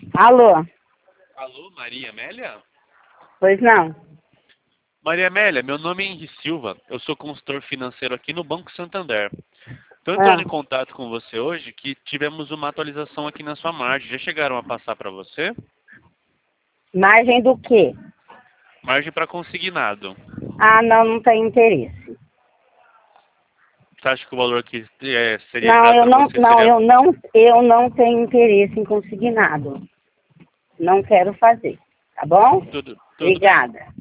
Alô? Alô, Maria Amélia? Pois não. Maria Amélia, meu nome é Henri Silva, eu sou consultor financeiro aqui no Banco Santander. Estou entrando em contato com você hoje que tivemos uma atualização aqui na sua margem. Já chegaram a passar para você? Margem do quê? Margem para consignado. Ah, não tem interesse. Você acha que o valor que seria Não, gerado para você seria... eu não tenho interesse em consignado. Não quero fazer, tá bom? Tudo bem. Obrigada.